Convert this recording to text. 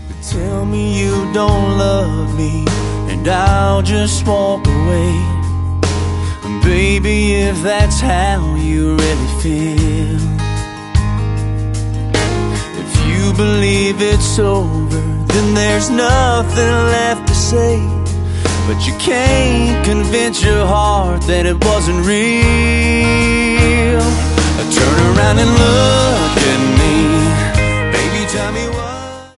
Tell me you don't love me, and I'll just walk away. Baby, if that's how you really feel, if you believe it's over, then there's nothing left to say. But you can't convince your heart that it wasn't real. Turn around and look at me. Baby, tell me what